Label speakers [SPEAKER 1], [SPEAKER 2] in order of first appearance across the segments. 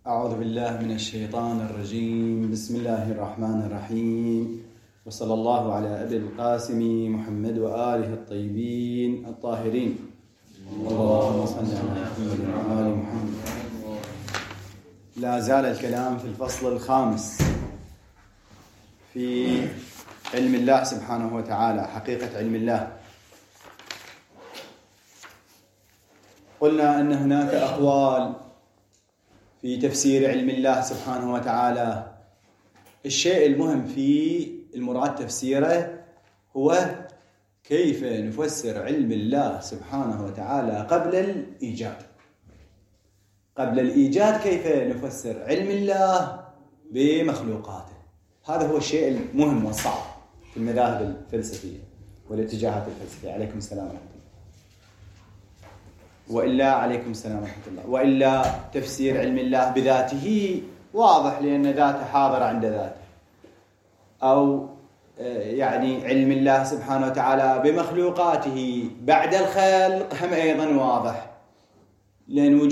[SPEAKER 1] أعوذ بالله من الشيطان الرجيم. بسم الله الرحمن الرحيم، وصلى الله على أبي القاسم محمد وآله الطيبين الطاهرين. اللهم صل على محمد وآل محمد. لا زال الكلام في الفصل الخامس في علم الله سبحانه وتعالى، حقيقة علم الله. قلنا أن هناك أقوال في تفسير علم الله سبحانه وتعالى. الشيء المهم في المراد تفسيره هو كيف نفسر علم الله سبحانه وتعالى قبل الإيجاد. قبل الإيجاد كيف نفسر علم الله بمخلوقاته. هذا هو الشيء المهم والصعب في المذاهب الفلسفية والاتجاهات الفلسفية. عليكم السلام ورحمة الله. وإلا عليكم السلام ورحمة الله. وإلا تفسير علم الله بذاته واضح، لأن ذاته حاضر عند ذاته. أو يعني علم الله سبحانه وتعالى بمخلوقاته بعد الخلق هم أيضا واضح، لأن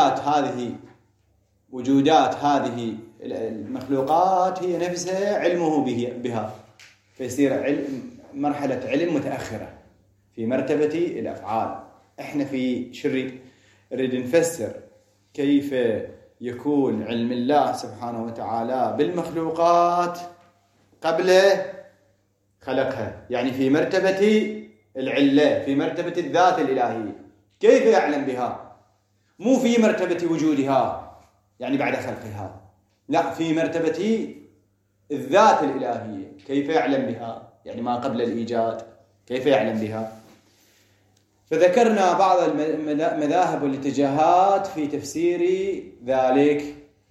[SPEAKER 1] وجودات هذه المخلوقات هي نفسها علمه بها، فيصير مرحلة علم متأخرة في مرتبة الأفعال. احنا في نريد نفسر كيف يكون علم الله سبحانه وتعالى بالمخلوقات قبل خلقها، يعني في مرتبة العلة، في مرتبة الذات الإلهية، كيف يعلم بها، مو في مرتبة وجودها يعني بعد خلقها، لا، في مرتبة الذات الإلهية، كيف يعلم بها، يعني ما قبل الإيجاد كيف يعلم بها. فذكرنا بعض المذاهب والاتجاهات في تفسير ذلك.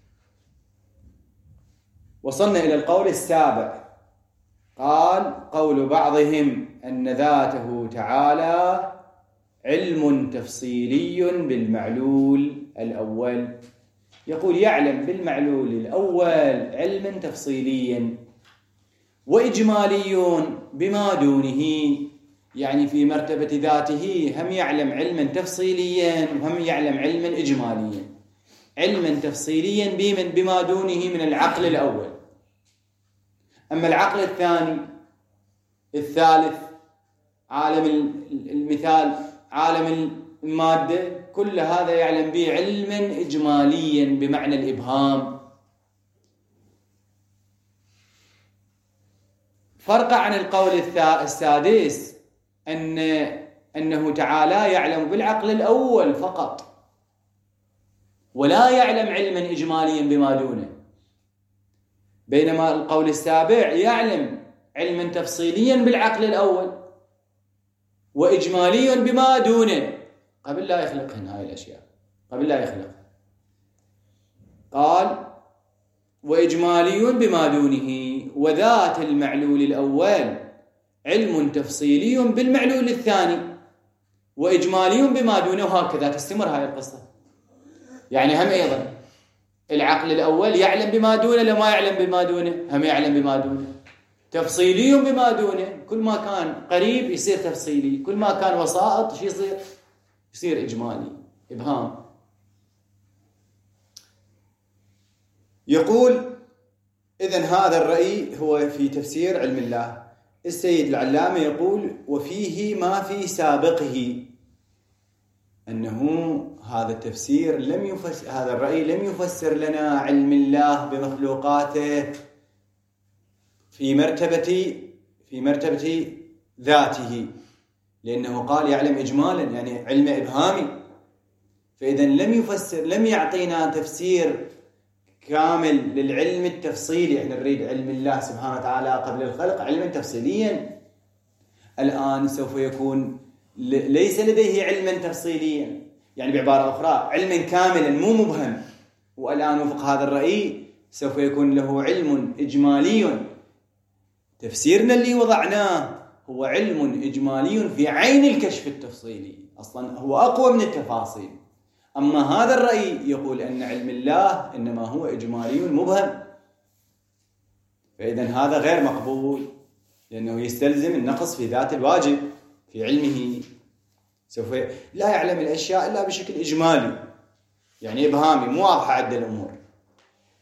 [SPEAKER 1] وصلنا إلى القول السابع. قال قول بعضهم أن ذاته تعالى علم تفصيلي بالمعلول الأول. يقول يعلم بالمعلول الأول علما تفصيليا وإجمالي بما دونه، يعني في مرتبة ذاته هم يعلم علما تفصيليا وهم يعلم علما إجماليا. علما تفصيليا بما دونه من العقل الأول. أما العقل الثاني الثالث، عالم المثال، عالم المادة، كل هذا يعلم به علما إجماليا بمعنى الإبهام. فرق عن القول السادس أنه تعالى يعلم بالعقل الأول فقط، ولا يعلم علما إجماليا بما دونه، بينما القول السابع يعلم علما تفصيليا بالعقل الأول وإجماليا بما دونه قبل لا يخلقهن هاي الأشياء، قبل لا يخلق. قال وإجمالي بما دونه، وذات المعلول الأول علم تفصيلي بالمعلول الثاني وإجمالي بما دونه، وهكذا تستمر هاي القصة. يعني هم أيضا العقل الأول يعلم بما دونه، لما يعلم بما دونه هم يعلم بما دونه. تفصيلي بما دونه، كل ما كان قريب يصير تفصيلي، كل ما كان وسائط شو يصير إجمالي، إبهام. يقول إذن هذا الرأي هو في تفسير علم الله. السيد العلامة يقول وفيه ما في سابقه، أنه هذا التفسير هذا الرأي لم يفسر لنا علم الله بمخلوقاته في مرتبة ذاته، لأنه قال يعلم إجمالا يعني علم إبهامي. فإذا لم يعطينا تفسير كامل للعلم التفصيلي. احنا نريد علم الله سبحانه وتعالى قبل الخلق علما تفصيليا. الآن سوف يكون ليس لديه علما تفصيليا، يعني بعبارة أخرى علما كاملا مو مبهم. والآن وفق هذا الرأي سوف يكون له علم إجمالي. تفسيرنا اللي وضعناه هو علم إجمالي في عين الكشف التفصيلي، أصلا هو أقوى من التفاصيل. أما هذا الرأي يقول أن علم الله إنما هو إجمالي مبهم، فإذا هذا غير مقبول، لأنه يستلزم النقص في ذات الواجب في علمه. سوف لا يعلم الأشياء إلا بشكل إجمالي، يعني إبهامي، مو واضحة عند الأمور.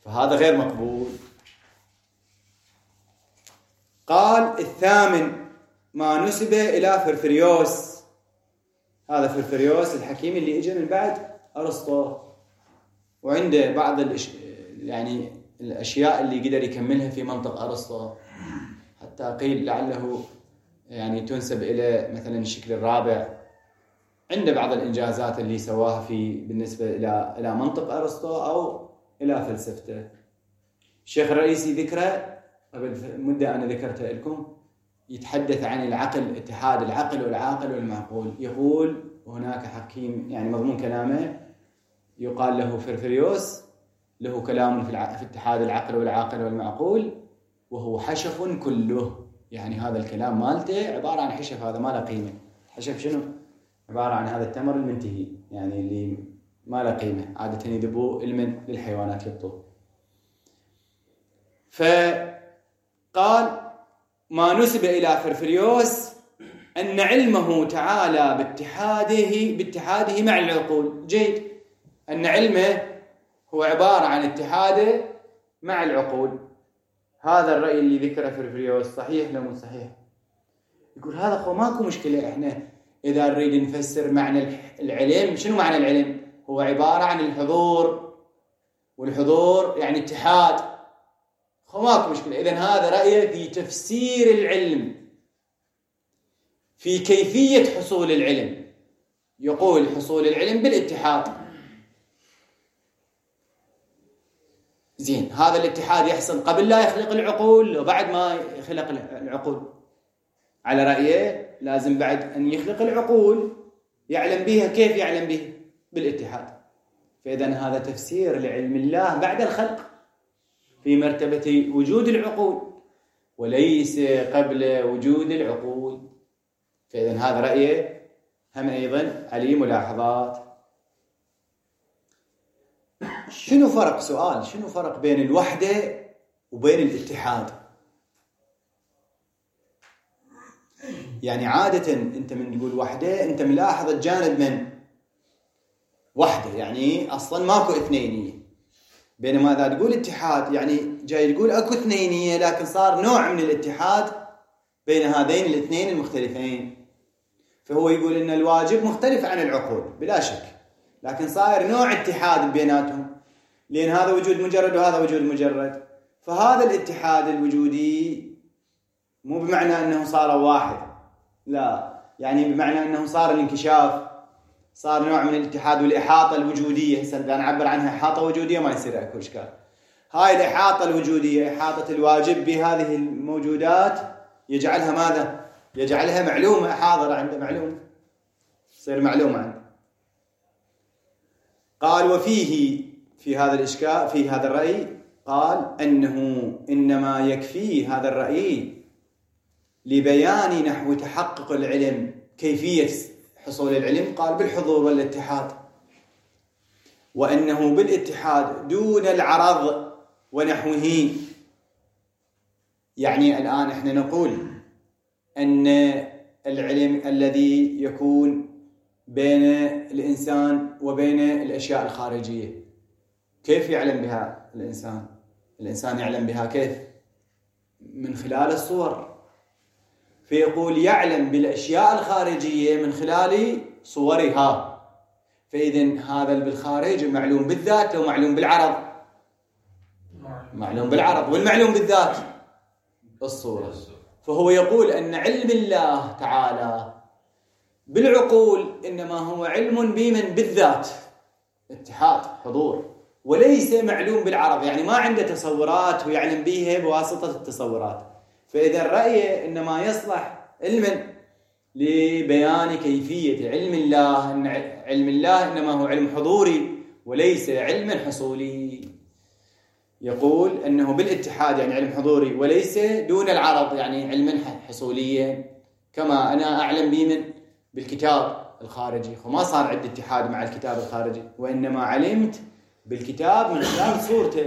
[SPEAKER 1] فهذا غير مقبول. قال الثامن ما نسب إلى فرفريوس. هذا فرفريوس الحكيم اللي اجى من بعد أرسطو، وعنده بعض يعني الأشياء اللي قدر يكملها في منطق أرسطو، حتى قيل لعله يعني تنسب إلى مثلا الشكل الرابع. عنده بعض الإنجازات اللي سواها بالنسبة إلى منطق أرسطو أو إلى فلسفته. الشيخ الرئيسي ذكره قبل مدة أنا ذكرته لكم، يتحدث عن العقل، اتحاد العقل والعاقل والمعقول. يقول هناك حكيم يعني مضمون كلامه يقال له فرفريوس، له كلام في اتحاد العقل والعاقل والمعقول، وهو حشف كله. يعني هذا الكلام مالته عبارة عن حشف، هذا ما له قيمة. حشف شنو؟ عبارة عن هذا التمر المنتهي، يعني اللي ما له قيمة، عادة يذبوه للحيوانات يبطوه. فقال ما نسب إلى فرفريوس أن علمه تعالى باتحاده مع العقول. جيد، أن علمه هو عبارة عن اتحاده مع العقول. هذا الرأي اللي ذكره فرفريوس صحيح لو مو صحيح؟ يقول هذا هو ماكو مشكلة. احنا إذا نريد نفسر معنى العلم، شنو معنى العلم؟ هو عبارة عن الحضور، والحضور يعني اتحاد. ماكو مشكلة. إذن هذا رأيه في تفسير العلم، في كيفية حصول العلم. يقول حصول العلم بالاتحاد. زين، هذا الاتحاد يحصل قبل لا يخلق العقول وبعد ما يخلق العقول. على رأيه لازم بعد أن يخلق العقول يعلم بها. كيف يعلم بها؟ بالاتحاد. فإذن هذا تفسير لعلم الله بعد الخلق في مرتبة وجود العقول، وليس قبل وجود العقول. فإذن هذا رأيه هم أيضا عليه ملاحظات. شنو فرق؟ سؤال، شنو فرق بين الوحدة وبين الاتحاد؟ يعني عادة أنت من تقول وحدة أنت ملاحظ الجانب من وحدة، يعني أصلا ماكو اثنينية. بينما إذا تقول اتحاد يعني جاي تقول أكو اثنينية، لكن صار نوع من الاتحاد بين هذين الاثنين المختلفين. فهو يقول إن الواجب مختلف عن العقول بلا شك، لكن صاير نوع اتحاد بيناتهم، لأن هذا وجود مجرد وهذا وجود مجرد. فهذا الاتحاد الوجودي مو بمعنى أنه صار واحد، لا، يعني بمعنى أنه صار الانكشاف، صار نوع من الاتحاد والإحاطة الوجودية. هسه إذا نعبر عنها إحاطة وجودية ما يصير أكو إشكال. هاي الإحاطة الوجودية، إحاطة الواجب بهذه الموجودات، يجعلها ماذا؟ يجعلها معلومة حاضرة عنده، معلومة تصير معلومة عنده. قال وفيه، في هذا الإشكال، في هذا الرأي، قال أنه إنما يكفي هذا الرأي لبيان نحو تحقق العلم. كيفية حصول العلم؟ قال بالحضور والاتحاد، وأنه بالاتحاد دون العرض ونحوه. يعني الآن احنا نقول أن العلم الذي يكون بين الإنسان وبين الأشياء الخارجية، كيف يعلم بها الإنسان؟ الإنسان يعلم بها كيف؟ من خلال الصور. فيقول يعلم بالأشياء الخارجية من خلال صورها. فإذن هذا بالخارج معلوم بالذات أو معلوم بالعرض؟ معلوم بالعرض. والمعلوم بالذات الصورة. فهو يقول أن علم الله تعالى بالعقول إنما هو علم بمن؟ بالذات، اتحاد، حضور، وليس معلوم بالعرض، يعني ما عنده تصورات ويعلم بها بواسطة التصورات. فإذا الرأي إنما يصلح علما لبيان كيفية علم الله، أن علم الله إنما هو علم حضوري وليس علما حصولي. يقول أنه بالاتحاد يعني علم حضوري، وليس دون العرض يعني علما حصوليا، كما أنا أعلم به بالكتاب الخارجي. وما صار عندي اتحاد مع الكتاب الخارجي، وإنما علمت بالكتاب من خلال صورته.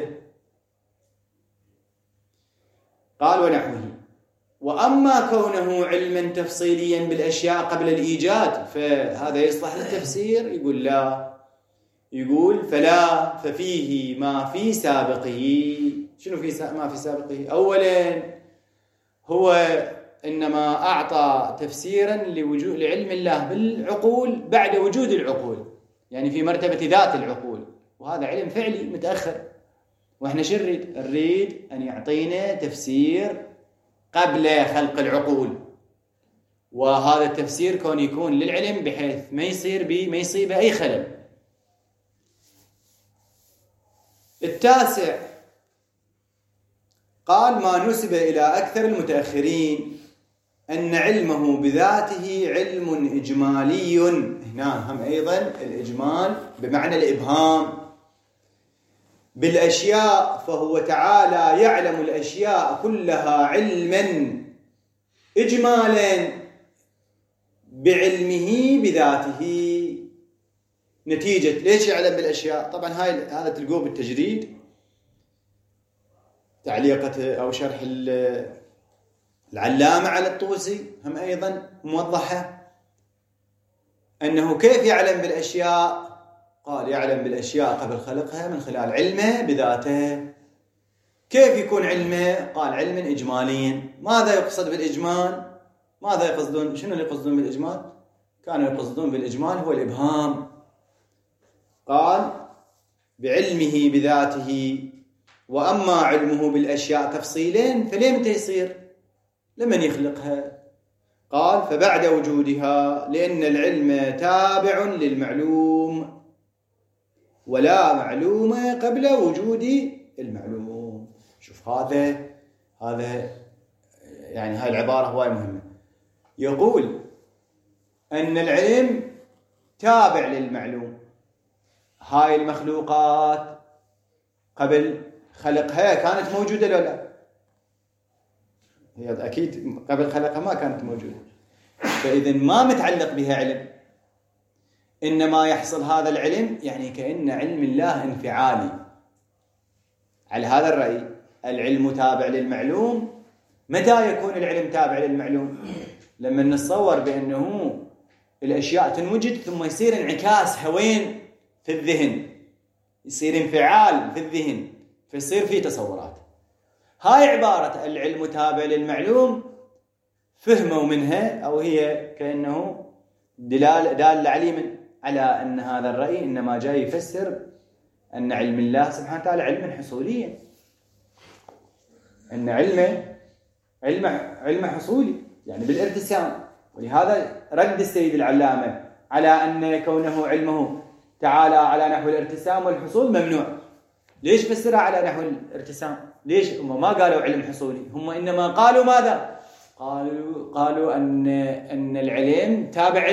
[SPEAKER 1] قال ونحوه. وأما كونه علما تفصيليا بالأشياء قبل الإيجاد فهذا يصلح للتفسير؟ يقول لا، يقول فلا ففيه ما في سابقه. شنو ما في سابقه؟ أولا هو إنما أعطى تفسيرا لعلم الله بالعقول بعد وجود العقول، يعني في مرتبة ذات العقول، وهذا علم فعلي متأخر. وإحنا شو نريد أن يعطينا تفسير قبل خلق العقول، وهذا التفسير كون يكون للعلم بحيث ما يصيب أي خلل. التاسع قال ما نسب إلى أكثر المتأخرين أن علمه بذاته علم إجمالي. هنا هم أيضا الإجمال بمعنى الإبهام بالأشياء، فهو تعالى يعلم الأشياء كلها علما إجمالا بعلمه بذاته. نتيجة ليش يعلم بالأشياء؟ طبعا هذا تلقوه بالتجريد، تعليقة أو شرح العلامة على الطوسي هم أيضا موضحة أنه كيف يعلم بالأشياء. قال يعلم بالأشياء قبل خلقها من خلال علمه بذاته. كيف يكون علمه؟ قال علما إجماليا. ماذا يقصد بالإجمال؟ ماذا يقصدون؟ شنو اللي يقصدون بالإجمال؟ كانوا يقصدون بالإجمال هو الإبهام. قال بعلمه بذاته، وأما علمه بالأشياء تفصيلا فليه متى يصير؟ لمن يخلقها؟ قال فبعد وجودها، لأن العلم تابع للمعلوم ولا معلوم قبل وجود المعلوم. شوف هذا يعني هاي العبارة هواي مهمة. يقول أن العلم تابع للمعلوم. هاي المخلوقات قبل خلقها كانت موجودة لو لا؟ هي أكيد قبل خلقها ما كانت موجودة، فإذا ما متعلق بها علم. إنما يحصل هذا العلم يعني كأن علم الله انفعالي. على هذا الرأي العلم تابع للمعلوم. متى يكون العلم تابع للمعلوم؟ لما نتصور بأنه الأشياء تنوجد ثم يصير انعكاس هوين في الذهن، يصير انفعال في الذهن، فيصير فيه تصورات. هاي عبارة العلم تابع للمعلوم فهموا منها، أو هي كأنه دال عليما على أن هذا الرأي إنما جاي يفسر أن علم الله سبحانه وتعالى علما حصوليا، أن علم حصولي يعني بالارتسام. ولهذا رد السيد العلامة على أن كونه علمه تعالى على نحو الارتسام والحصول ممنوع. ليش فسرها على نحو الارتسام؟ ليش هم ما قالوا علم حصولي؟ هم إنما قالوا ماذا؟ قالوا أن العلم تابع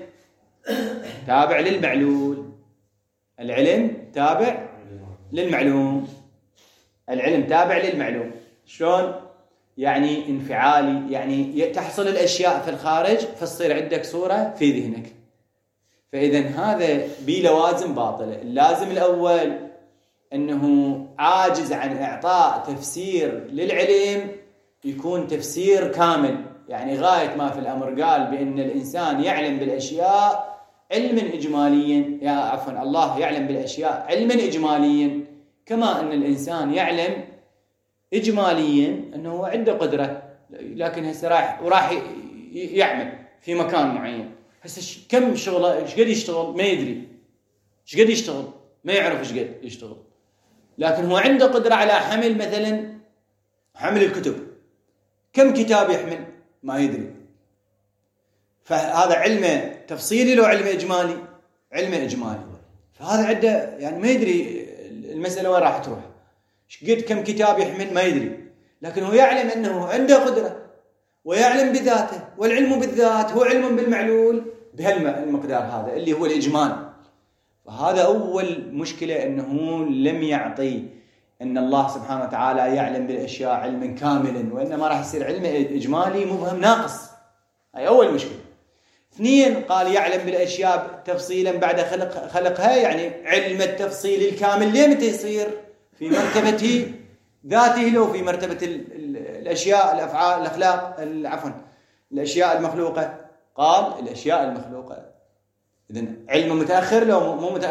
[SPEAKER 1] للمعلول. العلم تابع للمعلوم. العلم تابع للمعلوم. شلون؟ يعني انفعالي، يعني تحصل الأشياء في الخارج فتصير عندك صورة في ذهنك. فإذا هذا بلوازم باطلة. اللازم الأول أنه عاجز عن إعطاء تفسير للعلم يكون تفسير كامل، يعني غاية ما في الأمر قال بأن الإنسان يعلم بالأشياء علما إجماليا، الله يعلم بالأشياء علما إجماليا، كما أن الإنسان يعلم إجماليا أنه عنده قدرة، لكن هسه راح يعمل في مكان معين. هسه كم شغله، ايش قد يشتغل ما يدري، ايش قد يشتغل ما يعرف ايش قد يشتغل، لكن هو عنده قدرة على حمل مثلا حمل الكتب. كم كتاب يحمل ما يدري. فهذا علم تفصيلي لو علم إجمالي؟ علم إجمالي. فهذا عنده يعني ما يدري المسألة وين راح تروح، ايش قد كم كتاب يحمل ما يدري، لكن هو يعلم أنه عنده قدرة ويعلم بذاته، والعلم بالذات هو علم بالمعلول بهالمقدار هذا اللي هو الإجمال. فهذا أول مشكلة، أنه لم يعطي أن الله سبحانه وتعالى يعلم بالأشياء علما كاملا، وإنما راح يصير علم إجمالي مبهم ناقص. هاي أول مشكلة. اثنين، قال يعلم بالأشياء تفصيلا بعد خلقها، يعني علم التفصيل الكامل ليه متى يصير؟ في مرتبة ذاته لو في مرتبة الأشياء الأفعال الأخلاق الأشياء المخلوقة. قال الأشياء المخلوقة. إذن علم متأخر لو مو متأخر؟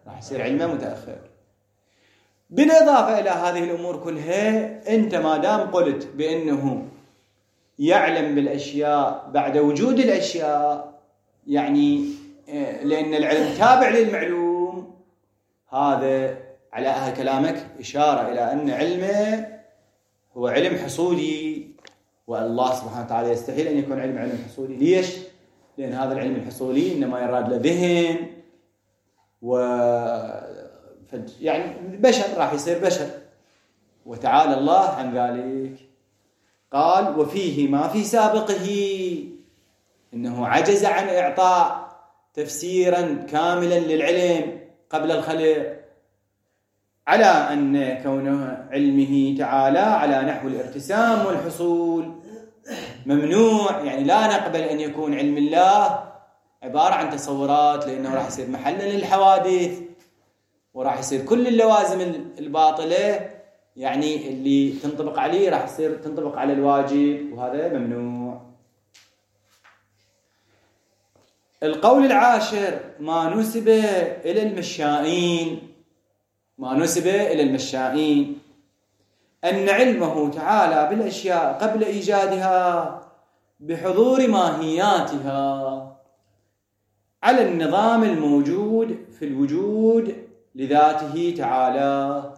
[SPEAKER 1] راح يصير علمه متأخر. بالإضافة إلى هذه الأمور كلها، أنت ما دام قلت بأنه يعلم بالأشياء بعد وجود الأشياء، يعني لأن العلم تابع للمعلوم، هذا على كلامك إشارة إلى أن علمه هو علم حصولي، والله سبحانه وتعالى يستحيل أن يكون علم حصولي. ليش؟ لأن هذا العلم الحصولي إنما يراد له ذهن، يعني بشر راح يصير بشر، وتعالى الله عن ذلك. قال وفيه ما في سابقه، إنه عجز عن إعطاء تفسيرا كاملا للعلم قبل الخلق، على أن كونه علمه تعالى على نحو الارتسام والحصول ممنوع. يعني لا نقبل أن يكون علم الله عبارة عن تصورات، لأنه راح يصير محلا للحوادث، وراح يصير كل اللوازم الباطلة يعني اللي تنطبق عليه راح يصير تنطبق على الواجب، وهذا ممنوع. القول العاشر ما نسب إلى المشائين أن علمه تعالى بالأشياء قبل إيجادها بحضور ماهياتها على النظام الموجود في الوجود لذاته تعالى.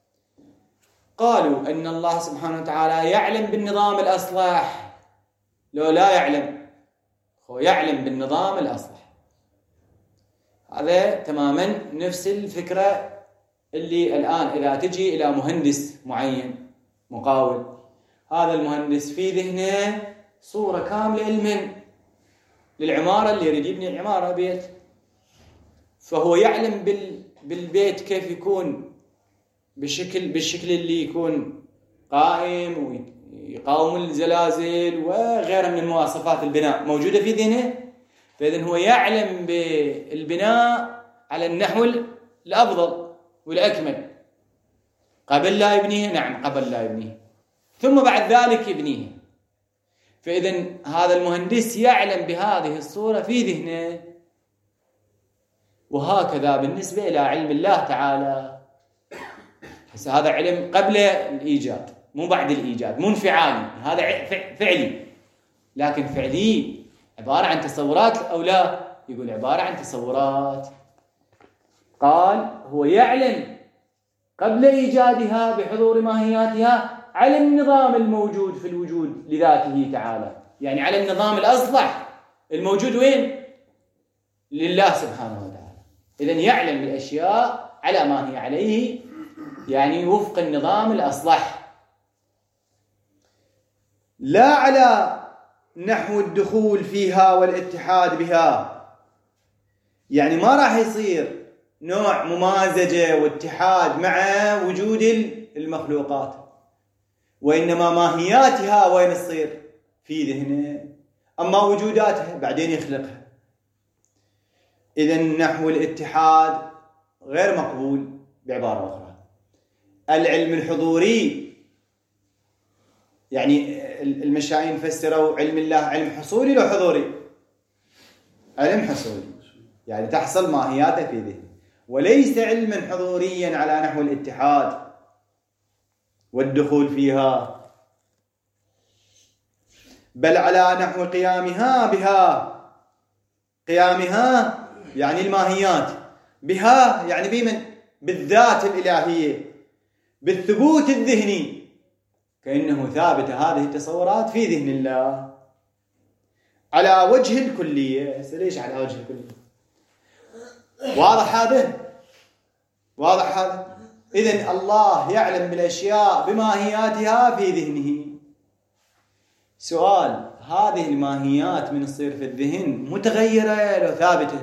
[SPEAKER 1] قالوا أن الله سبحانه وتعالى يعلم بالنظام الأصلح، لو لا يعلم، هو يعلم بالنظام الأصلح. هذا تماما نفس الفكرة اللي الآن إذا تجي إلى مهندس معين مقاول، هذا المهندس في ذهنه صورة كاملة للعمارة اللي يريد يبني عمارة بيت، فهو يعلم بالبيت كيف يكون بالشكل اللي يكون قائم ويقاوم الزلازل وغيرها من المواصفات البناء موجودة في ذهنه. فإذن هو يعلم بالبناء على النحو الأفضل والأكمل قبل لا يبنيه. نعم، قبل لا يبنيه، ثم بعد ذلك يبنيه. فإذن هذا المهندس يعلم بهذه الصورة في ذهنه. وهكذا بالنسبة إلى علم الله تعالى، هذا علم قبل الإيجاد مو بعد الإيجاد، مو انفعالي، هذا فعلي. لكن فعلي عبارة عن تصورات أو لا؟ يقول عبارة عن تصورات. قال هو يعلم قبل إيجادها بحضور ماهياتها على النظام الموجود في الوجود لذاته تعالى، يعني على النظام الأصلح الموجود وين؟ لله سبحانه وتعالى. إذن يعلم بالأشياء على ما هي عليه، يعني وفق النظام الأصلح، لا على نحو الدخول فيها والاتحاد بها. يعني ما راح يصير نوع ممازجة واتحاد مع وجود المخلوقات، وإنما ماهياتها وين تصير؟ في ذهنه، أما وجوداتها بعدين يخلقها. إذن نحو الاتحاد غير مقبول. بعبارة أخرى، العلم الحضوري، يعني المشايين فسروا علم الله علم حصولي لو حضوري؟ علم حصولي، يعني تحصل ماهياته في ذهنه، وليس علما حضوريا على نحو الاتحاد والدخول فيها، بل على نحو قيامها بها. قيامها يعني الماهيات، بها يعني بمن؟ بالذات الإلهية، بالثبوت الذهني، كأنه ثابت هذه التصورات في ذهن الله على وجه الكلية. ليش على وجه الكلية؟ واضح هذا؟ واضح هذا؟ إذن الله يعلم بالأشياء بماهياتها في ذهنه. سؤال: هذه الماهيات من تصير في الذهن متغيرة لو ثابتة؟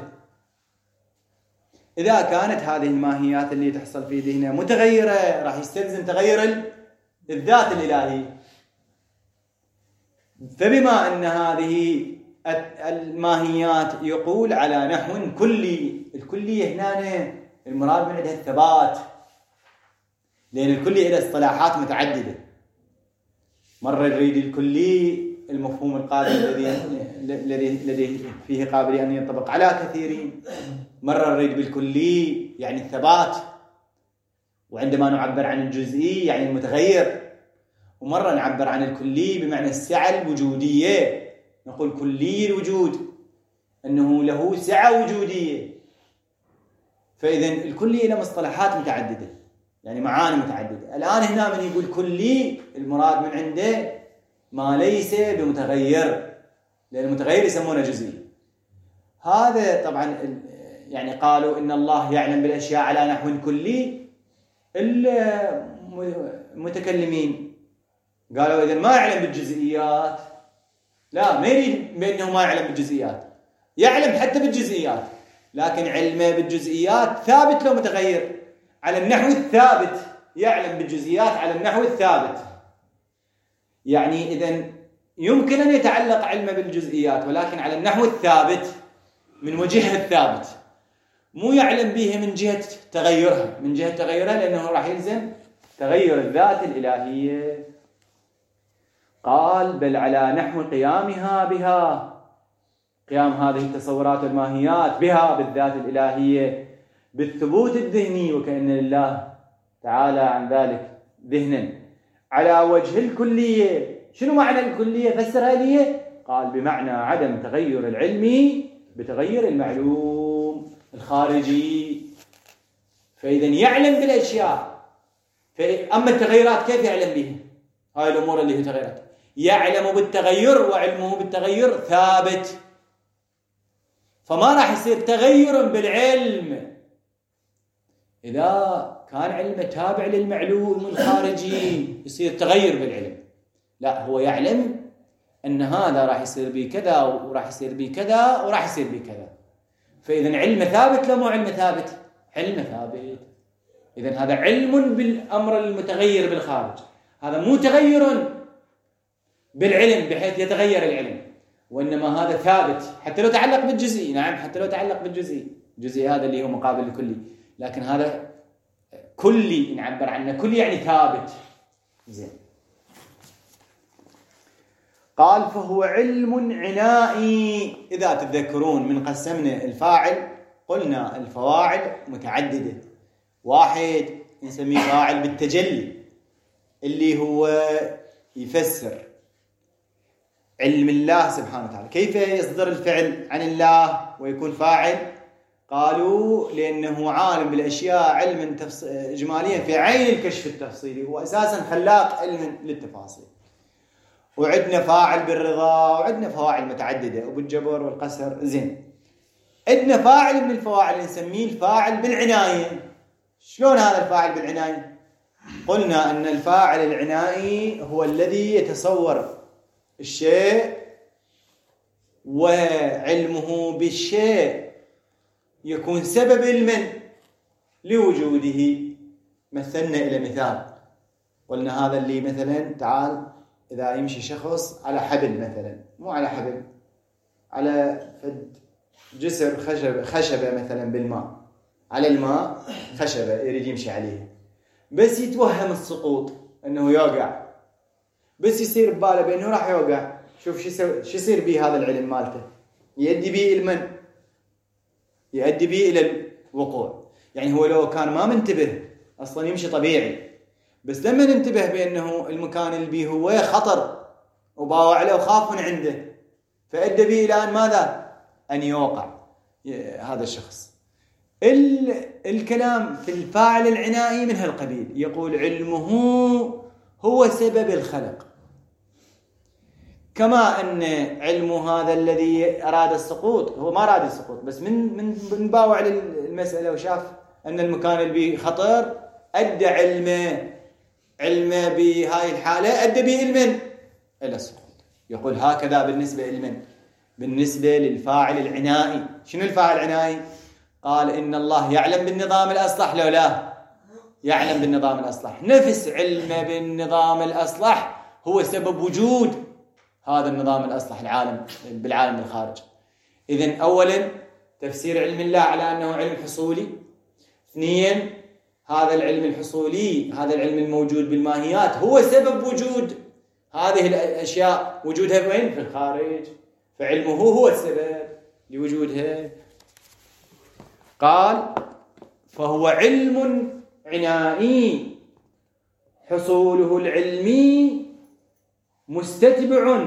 [SPEAKER 1] إذا كانت هذه الماهيات اللي تحصل في ذهنه متغيرة، راح يستلزم تغير الذات الإلهية. فبما أن هذه الماهيات يقول على نحو كلي، الكلية هنا المراد من عندها الثبات، لأن الكلية إلى اصطلاحات متعددة. مرة يريد الكلي المفهوم القابل الذي فيه قابلية أن ينطبق على كثيرين. مرة نريد بالكلي يعني الثبات، وعندما نعبر عن الجزئي يعني المتغير، ومرة نعبر عن الكلي بمعنى السعة الوجودية، نقول كلي الوجود أنه له سعة وجودية. فإذا الكلي له مصطلحات متعددة، يعني معاني متعددة. الآن هنا من يقول كلي المراد من عنده ما ليس بمتغير، لأن المتغير يسمونه جزئي. هذا طبعا يعني قالوا إن الله يعلم بالأشياء على نحو كلي. المتكلمين قالوا إذن ما يعلم بالجزئيات، لا، ما يريد بأنه ما يعلم بالجزئيات، يعلم حتى بالجزئيات، لكن علمه بالجزئيات ثابت لو متغير على النحو الثابت، يعلم بالجزئيات على النحو الثابت. يعني إذن يمكن أن يتعلق علمه بالجزئيات ولكن على النحو الثابت من وجهها الثابت، مو يعلم به من جهة تغيرها، من جهة تغيرها لأنه راح يلزم تغير الذات الإلهية. قال بل على نحو قيامها بها، قيام هذه التصورات والماهيات بها بالذات الإلهية بالثبوت الذهني، وكأن لله تعالى عن ذلك ذهنا على وجه الكلية. شنو معنى الكلية؟ فسرها لي. قال بمعنى عدم تغير العلم بتغير المعلوم الخارجي. فإذا يعلم بالأشياء، أما التغيرات كيف يعلم بها؟ هاي الأمور اللي هي تغيرات، يعلم بالتغير وعلمه بالتغير ثابت، فما راح يصير تغير بالعلم إذا كان علمه تابع للمعلوم الخارجي يصير تغير بالعلم. لا، هو يعلم أن هذا راح يصير بي كذا وراح يصير بي كذا وراح يصير بي كذا. فإذا علم ثابت لو مو علم ثابت؟ علم ثابت. إذا هذا علم بالأمر المتغير بالخارج، هذا مو تغير بالعلم بحيث يتغير العلم، وإنما هذا ثابت حتى لو تعلق بالجزئي. نعم، حتى لو تعلق بالجزئي، الجزئي هذا اللي هو مقابل الكلي، لكن هذا كلي نعبر عنه كلي يعني ثابت. زين. قال فهو علم عنائي. إذا تتذكرون من قسمنا الفاعل قلنا الفواعل متعددة. واحد نسميه فاعل بالتجلي اللي هو يفسر علم الله سبحانه وتعالى. كيف يصدر الفعل عن الله ويكون فاعل؟ قالوا لأنه عالم بالأشياء علما إجماليا في عين الكشف التفصيلي، هو أساسا خلاق علم للتفاصيل. وعندنا فاعل بالرضا، وعندنا فواعل متعددة وبالجبر والقسر. زين، عندنا فاعل من الفواعل نسميه الفاعل بالعناية. شلون هذا الفاعل بالعناية؟ قلنا أن الفاعل العنائي هو الذي يتصور الشيء وعلمه بالشيء يكون سبب علما لوجوده. مثلنا إلى مثال، قلنا هذا اللي مثلا تعال إذا يمشي شخص على حبل مثلا، مو على حبل، على فد جسر خشبة مثلا بالماء، على الماء خشبة يريد يمشي عليها، بس يتوهم السقوط أنه يوقع، بس يصير بباله بأنه راح يوقع. شوف شو يصير به هذا العلم مالته، يؤدي به المن، يؤدي به إلى الوقوع. يعني هو لو كان ما منتبه أصلا يمشي طبيعي، بس لما ننتبه بأنه المكان اللي به هو خطر وباوع عليه وخاف من عنده، فأدى به إلى أن ماذا؟ أن يوقع هذا الشخص. الكلام في الفاعل العنائي من هالقبيل، يقول علمه هو سبب الخلق، كما أن علمه هذا الذي أراد السقوط هو ما أراد السقوط، بس من باوع للمسألة وشاف أن المكان اللي به خطر أدى علمه بهاي الحالة أدى به علما إلى السقوط. يقول هكذا بالنسبة للفاعل العنائي. شنو الفاعل العنائي؟ قال إن الله يعلم بالنظام الأصلح، لو لا يعلم بالنظام الأصلح، نفس علمه بالنظام الأصلح هو سبب وجود هذا النظام الأصلح بالعالم الخارج. إذن أولا تفسير علم الله على أنه علم حصولي. اثنين، هذا العلم الحصولي، هذا العلم الموجود بالماهيات هو سبب وجود هذه الأشياء وجودها وين؟ في الخارج، فعلمه هو السبب لوجودها. قال فهو علم عنائي حصوله العلمي مستتبع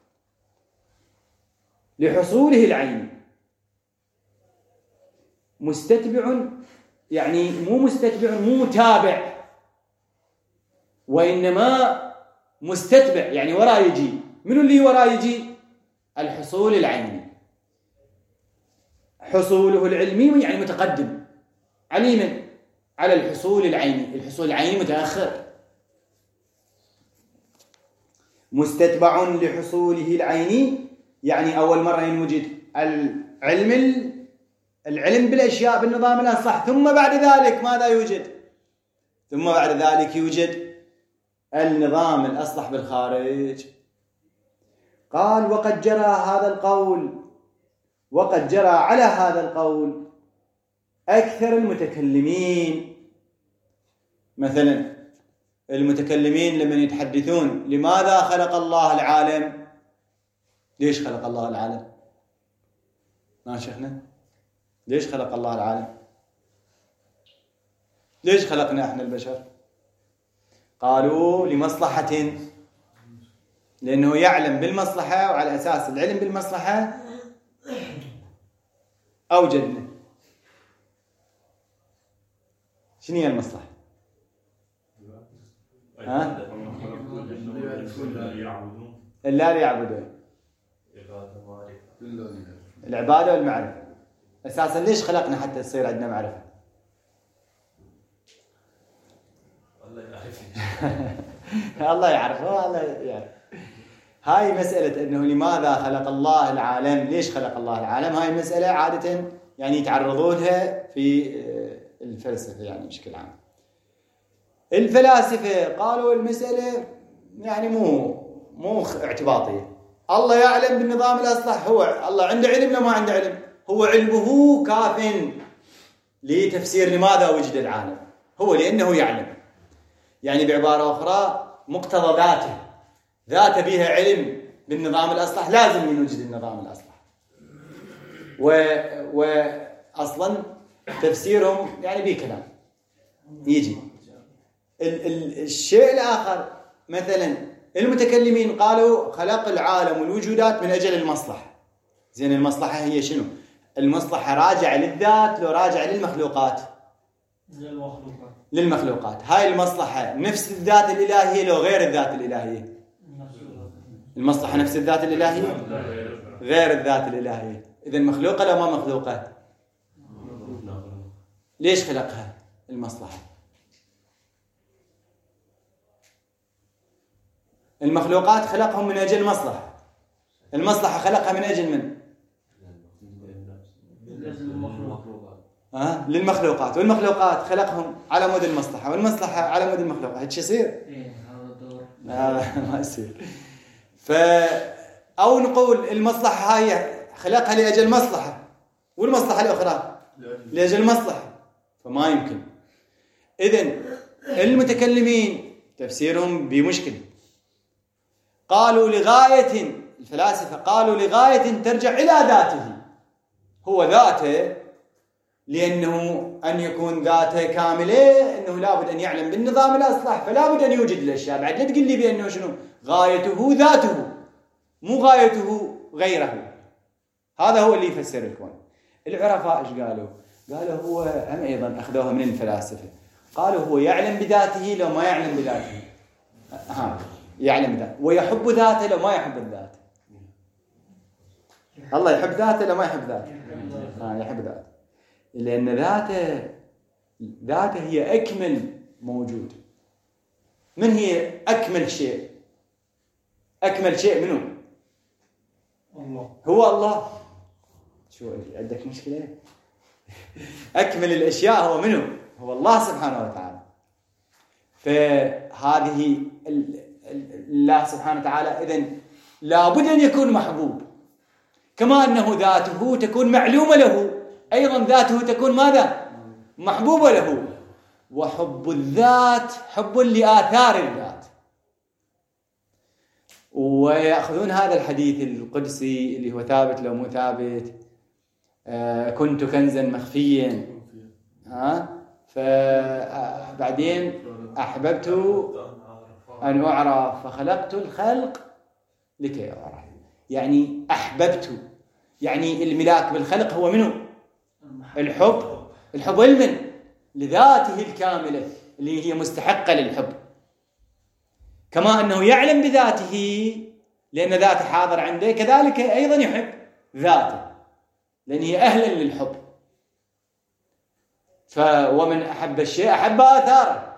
[SPEAKER 1] لحصوله العيني. مستتبع يعني مو مستتبع مو متابع، وإنما مستتبع يعني وراء يجي. منو اللي وراء يجي؟ الحصول العيني. حصوله العلمي يعني متقدم، عليما على الحصول العيني. الحصول العيني متأخر. مستتبع لحصوله العيني يعني أول مرة ينوجد العلم بالأشياء بالنظام الأصح، ثم بعد ذلك ماذا يوجد؟ ثم بعد ذلك يوجد النظام الأصلح بالخارج. قال وقد جرى على هذا القول أكثر المتكلمين. مثلا المتكلمين لمن يتحدثون لماذا خلق الله العالم؟ ليش خلق الله العالم؟ ما شيخنا؟ ليش خلق الله العالم؟ ليش خلقنا احنا البشر؟ قالوا لمصلحة، لأنه يعلم بالمصلحة، وعلى أساس العلم بالمصلحة أوجدنا. شنو هي المصلحة؟ لا ليعبدون، العبادة والمعرفة. أساسا ليش خلقنا؟ حتى تصير عندنا معرفة. الله يعرفه، الله يعرف. هاي مسألة أنه لماذا خلق الله العالم، ليش خلق الله العالم، هاي مسألة عادة يعني يتعرضونها في الفلسفة يعني بشكل عام. الفلاسفة قالوا المسألة يعني مو اعتباطية. الله يعلم بالنظام الأصلح، هو الله عنده علم لو ما عنده علم، هو علمه كاف لتفسير لماذا وجد العالم، هو لأنه يعلم. يعني بعبارة أخرى مقتضى ذاته بها علم بالنظام الأصلح، لازم يوجد النظام الأصلح. وأصلا تفسيرهم يعني بكلام يجي. الشيء الآخر مثلا المتكلمين قالوا خلق العالم والوجودات من أجل المصلحة. زين المصلحة هي شنو؟ المصلحة راجعة للذات لو راجعة للمخلوقات؟ للمخلوقات. هاي المصلحة نفس الذات الإلهية لو غير الذات الإلهية؟ المصلحة نفس الذات الإلهية غير الذات الإلهية. إذن مخلوقة لو ما مخلوقة؟ ليش خلقها المصلحة؟ المخلوقات خلقهم من أجل مصلحة، المصلحة خلقها من أجل من؟ للمخلوقات، والمخلوقات خلقهم على مود المصلحة، والمصلحة على مود المخلوقات. هيك يصير؟ هذا الدور ما يصير. أو نقول المصلحة هاي خلقها لأجل مصلحة، والمصلحة الأخرى لأجل مصلحة، فما يمكن. إذن المتكلمين تفسيرهم بمشكلة. قالوا لغاية، الفلاسفة قالوا لغاية ترجع إلى ذاته، هو ذاته لأنه أن يكون ذاته كاملة أنه لابد أن يعلم بالنظام الأصلح، فلا بد أن يوجد الأشياء. بعد لا تقول لي بأنه شنو غايته ذاته، مو غايته غيره. هذا هو اللي يفسر الكون. العرفاء إيش قالوا؟ قالوا هو هم أيضا أخذوها من الفلاسفة، قالوا هو يعلم بذاته لو ما يعلم بذاته. يعلم ذاته ويحب ذاته لو ما يحب الذات. الله يحب ذاته لو ما يحب ذاته. يحب ذاته لأن ذاته هي أكمل موجود. من هي أكمل شيء؟ أكمل شيء منه؟ الله. هو الله. شو عندك مشكلة؟ أكمل الأشياء هو منه؟ هو الله سبحانه وتعالى. فهذه الله سبحانه وتعالى إذن لابد أن يكون محبوب، كما أنه ذاته تكون معلومة له، أيضا ذاته تكون ماذا؟ محبوبة له. وحب الذات حب لآثار الذات. ويأخذون هذا الحديث القدسي اللي هو ثابت لو مو ثابت، كنت كنزا مخفيا، فبعدين أحببت أن أعرف فخلقت الخلق لكي أعرف. يعني أحببت، يعني الملاك بالخلق هو منه الحب علما لذاته الكاملة اللي هي مستحقة للحب، كما أنه يعلم بذاته لأن ذاته حاضر عنده، كذلك أيضا يحب ذاته لأن هي أهلا للحب. ومن أحب الشيء أحب آثاره.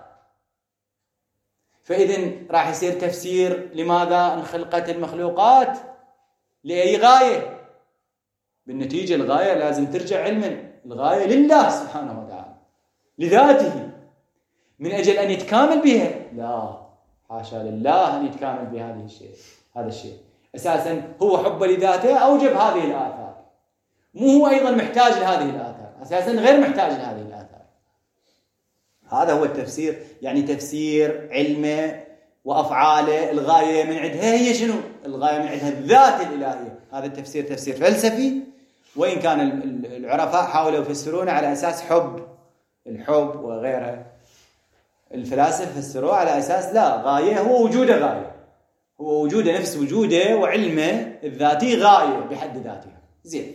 [SPEAKER 1] فإذن راح يصير تفسير لماذا انخلقت المخلوقات لأي غاية. بالنتيجة الغاية لازم ترجع علما، الغاية لله سبحانه وتعالى لذاته، من أجل أن يتكامل بها. لا، حاشا لله أن يتكامل بهذه الشيء. هذا الشيء أساسا هو حب لذاته أوجب هذه الآثار، مو هو أيضا محتاج لهذه الآثار، أساسا غير محتاج لهذه الآثار. هذا هو التفسير، يعني تفسير علمه وأفعاله الغاية من عندها هي شنو؟ الغاية من عندها الذات الإلهية. هذا التفسير تفسير فلسفي، وإن كان العرفاء حاولوا يفسرونه على أساس الحب وغيرها. الفلاسفة فسروه على أساس لا، غاية هو وجوده، غاية هو وجوده، نفس وجوده وعلمه الذاتي غاية بحد ذاتها. زين،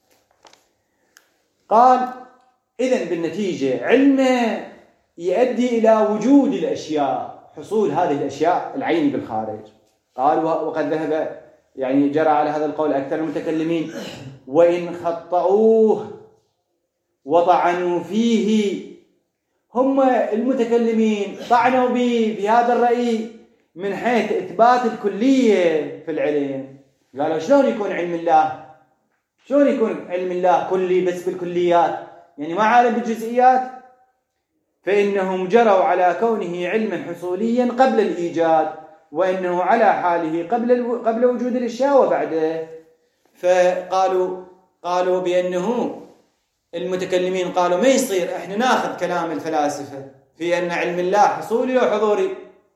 [SPEAKER 1] قال إذن بالنتيجة علمه يؤدي إلى وجود الأشياء، حصول هذه الأشياء العين بالخارج. قال وقد ذهب، يعني جرى على هذا القول أكثر المتكلمين، وإن خطأوه وطعنوا فيه. هم المتكلمين طعنوا به في هذا الرأي من حيث إثبات الكلية في العلم. قالوا شلون يكون علم الله، شلون يكون علم الله كلي بس بالكليات، يعني ما عالم بالجزئيات؟ فإنهم جروا على كونه علما حصوليا قبل الإيجاد، وإنه على حاله قبل وجود الأشياء وبعده. قالوا بأنه المتكلمين قالوا ما يصير احنا ناخذ كلام الفلاسفة في أن علم الله حصولي وحضوري.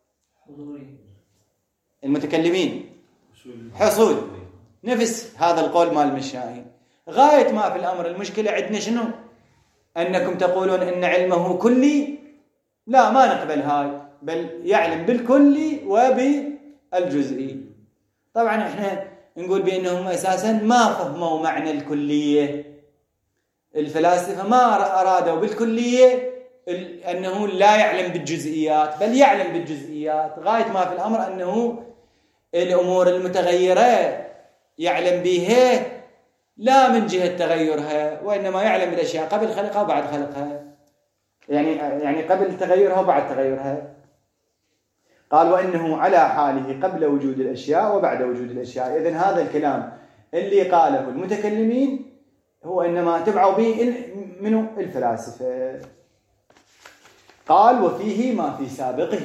[SPEAKER 1] المتكلمين حصول، نفس هذا القول مال المشاهين. غاية ما في الأمر المشكلة عندنا شنو؟ أنكم تقولون أن علمه كلي، لا ما نقبل هاي، بل يعلم بالكلي وبالجزئي. طبعا احنا نقول بأنهم أساسا ما فهموا معنى الكلية. الفلاسفة ما أرادوا بالكلية أنه لا يعلم بالجزئيات، بل يعلم بالجزئيات. غاية ما في الأمر أنه الأمور المتغيرة يعلم بها لا من جهة تغيرها، وإنما يعلم بالأشياء قبل خلقها وبعد خلقها، يعني قبل تغيرها وبعد تغيرها. قال وإنه على حاله قبل وجود الأشياء وبعد وجود الأشياء. إذن هذا الكلام اللي قاله المتكلمين هو إنما تبعوا به منه الفلاسفة. قال وفيه ما في سابقه،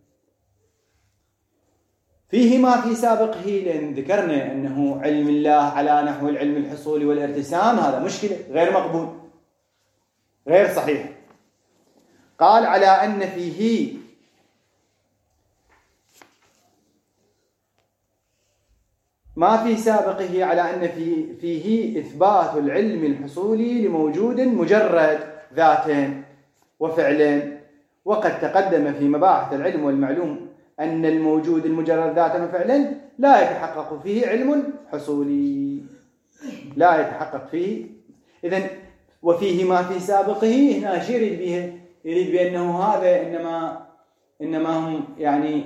[SPEAKER 1] فيه ما في سابقه، لأن ذكرنا أنه علم الله على نحو العلم الحصول والارتسام، هذا مشكلة غير مقبول غير صحيح. قال على أن فيه ما في سابقه، على أن فيه إثبات العلم الحصولي لموجود مجرد ذات وفعل. وقد تقدم في مباحث العلم والمعلوم أن الموجود المجرد ذاتا وفعلا لا يتحقق فيه علم حصولي، لا يتحقق فيه. إذن وفيه ما في سابقه، هنا أشير يريد بأنه هذا إنما هم يعني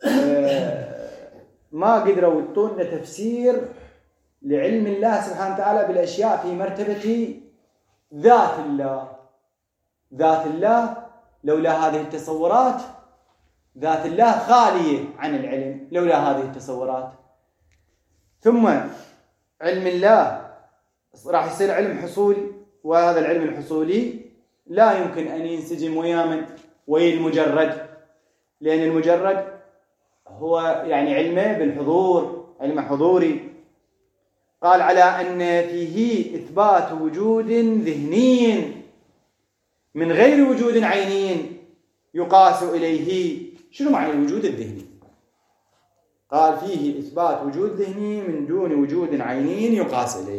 [SPEAKER 1] ما قدروا يعطونا تفسير لعلم الله سبحانه وتعالى بالأشياء في مرتبة ذات الله. ذات الله لولا هذه التصورات، ذات الله خالية عن العلم لولا هذه التصورات. ثم علم الله راح يصير علم حصولي، وهذا العلم الحصولي لا يمكن أن ينسجم ويا المجرد، لأن المجرد هو يعني علمه بالحضور، علم حضوري. قال على أن فيه إثبات وجود ذهني من غير وجود عيني يقاس إليه. شنو معنى الوجود الذهني؟ قال فيه إثبات وجود ذهني من دون وجود عيني يقاس إليه.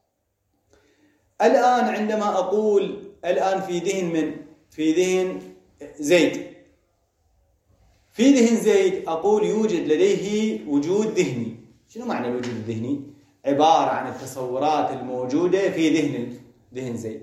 [SPEAKER 1] الآن عندما أقول الآن في ذهن زيد، في ذهن زيد أقول يوجد لديه وجود ذهني. شنو معنى الوجود الذهني؟ عبارة عن التصورات الموجودة في ذهن زيد.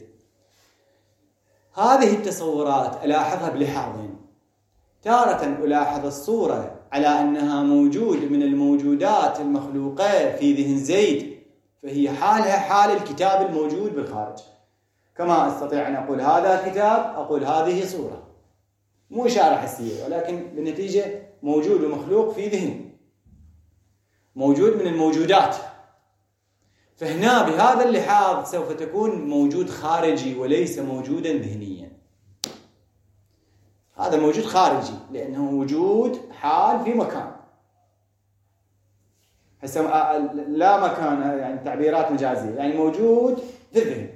[SPEAKER 1] هذه التصورات ألاحظها بلحاظين: تارة ألاحظ الصورة على أنها موجود من الموجودات المخلوقة في ذهن زيد، فهي حالها حال الكتاب الموجود بالخارج. كما أستطيع أن أقول هذا كتاب، أقول هذه صورة، مو إشارة حسية، ولكن بالنتيجة موجود ومخلوق في ذهن، موجود من الموجودات. فهنا بهذا اللحاظ سوف تكون موجود خارجي وليس موجودا ذهنيا. هذا موجود خارجي لأنه وجود حال في مكان، لا مكان، يعني تعبيرات مجازية، يعني موجود في الذهن.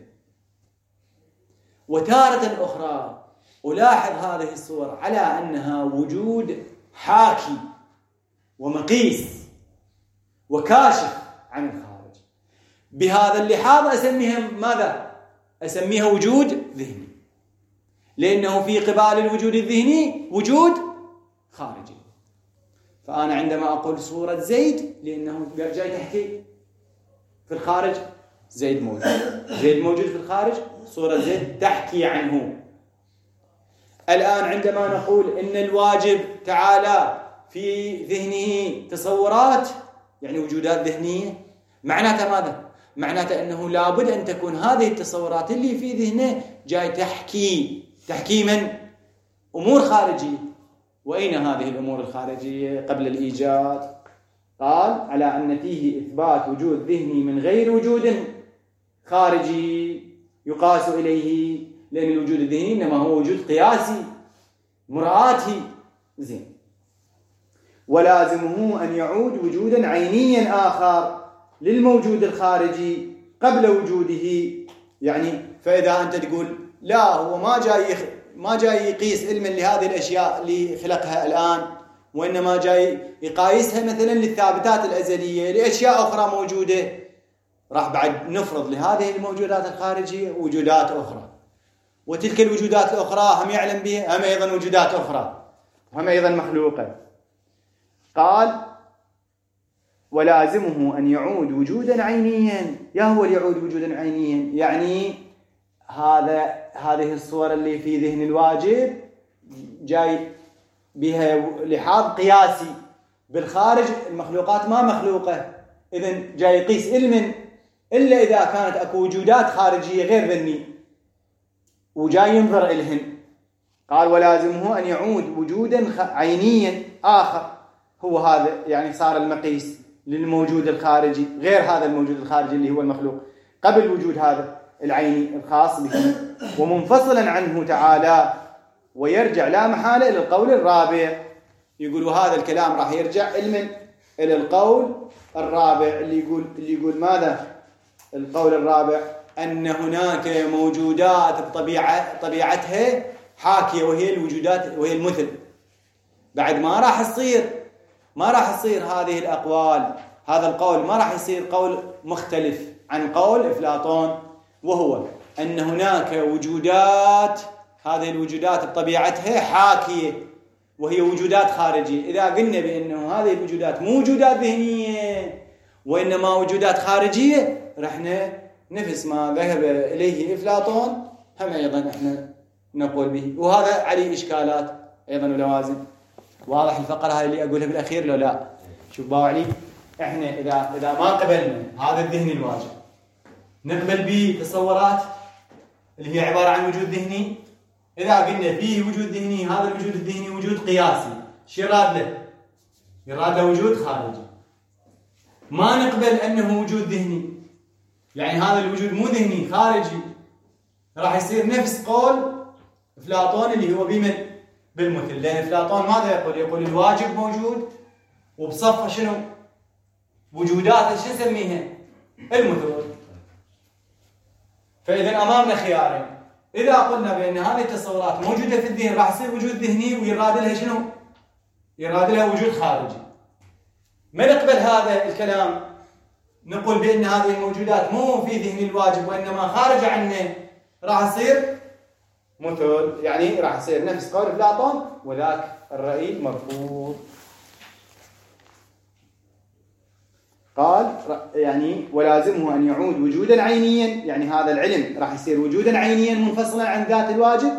[SPEAKER 1] وتارة أخرى ألاحظ هذه الصور على أنها وجود حاكي ومقيس وكاشف عن الخارج. بهذا اللحاظ أسميها ماذا؟ أسميها وجود ذهني، لأنه في قبال الوجود الذهني وجود خارجي. فأنا عندما أقول صورة زيد، لأنه جاي تحكي في الخارج زيد موجود في الخارج، صورة زيد تحكي عنه. الآن عندما نقول إن الواجب تعالى في ذهنه تصورات، يعني وجودات ذهنية، معناتها ماذا؟ معناتها أنه لابد أن تكون هذه التصورات اللي في ذهنه جاي تحكي من أمور خارجية. وأين هذه الأمور الخارجية قبل الإيجاد؟ قال على أن فيه إثبات وجود ذهني من غير وجود خارجي يقاس إليه، لأن الوجود الذهني إنما هو وجود قياسي مرآتي. زين. ولازمه أن يعود وجودا عينيا آخر للموجود الخارجي قبل وجوده. يعني فإذا أنت تقول لا، هو ما جاي يقيس علما لهذه الأشياء اللي خلقها الآن، وإنما جاي يقايسها مثلا للثابتات الأزلية لأشياء أخرى موجودة، راح بعد نفرض لهذه الموجودات الخارجية وجودات أخرى، وتلك الوجودات الأخرى هم يعلم بها هم أيضا وجودات أخرى، هم أيضا مخلوقة. قال ولازمه أن يعود وجودا عينيا. هو يعود وجودا عينيا، يعني هذه الصور اللي في ذهن الواجب جاي بها لحاظ قياسي بالخارج، المخلوقات ما مخلوقة، إذن جاي يقيس علما إلا إذا كانت أكو وجودات خارجية غير ذهني وجاي ينظر إلهن. قال ولازمه أن يعود وجودا عينيا آخر، هو هذا يعني صار المقيس للموجود الخارجي غير هذا الموجود الخارجي اللي هو المخلوق، قبل وجود هذا العيني الخاص به ومنفصلا عنه تعالى. ويرجع لا محالة إلى القول الرابع. يقول وهذا الكلام راح يرجع علما إلى القول الرابع اللي يقول ماذا؟ القول الرابع أن هناك موجودات بطبيعتها حاكية، وهي الوجودات وهي المثل. بعد ما راح تصير هذه الأقوال، هذا القول ما راح يصير قول مختلف عن قول أفلاطون، وهو أن هناك وجودات، هذه الوجودات بطبيعتها حاكية وهي وجودات خارجية. إذا قلنا بأنه هذه الوجودات مو وجودات ذهنية وإنما وجودات خارجية، رحنا نفس ما ذهب إليه أفلاطون هم أيضا إحنا نقول به، وهذا عليه إشكالات أيضا ولوازم. واضح الفقرة هاي اللي أقولها بالأخير لو لا؟ شوف باوعلي، إحنا إذا ما قبلنا هذا الذهن الواجب، نقبل به تصورات اللي هي عبارة عن وجود ذهني. إذا قلنا فيه وجود ذهني، هذا الوجود الذهني وجود قياسي، شو يراد له؟ يراد له وجود خارجي. ما نقبل أنه وجود ذهني، يعني هذا الوجود مو ذهني خارجي، راح يصير نفس قول أفلاطون اللي هو بمن؟ بالمثل. لأن أفلاطون ماذا يقول الواجب موجود وبصفه شنو؟ وجودات شو نسميها؟ المثل. فإذا أمامنا خيارين: إذا قلنا بأن هذه التصورات موجودة في الذهن راح يصير وجود ذهني ويراد لها شنو؟ يراد لها وجود خارجي. ما نقبل هذا الكلام، نقول بأن هذه الموجودات مو في ذهن الواجب وإنما خارج عنه، راح يصير مثل، يعني راح يصير نفس قول أفلاطون، وذاك الرأي مرفوض. قال يعني ولازمه أن يعود وجودا عينيا، يعني هذا العلم راح يصير وجودا عينيا منفصلا عن ذات الواجب،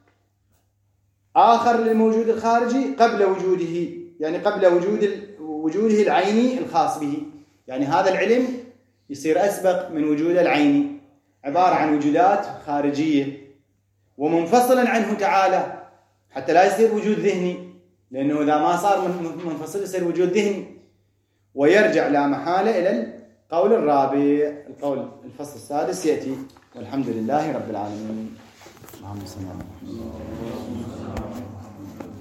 [SPEAKER 1] آخر للموجود الخارجي قبل وجوده، يعني قبل وجوده العيني الخاص به. يعني هذا العلم يصير أسبق من وجود العيني، عبارة عن وجودات خارجية ومنفصلا عنه تعالى، حتى لا يصير وجود ذهني، لأنه إذا ما صار منفصل يصير وجود ذهني. ويرجع لا محالة إلى القول الرابع. القول الفصل السادس يأتي، والحمد لله رب العالمين. اللهم صل على محمد.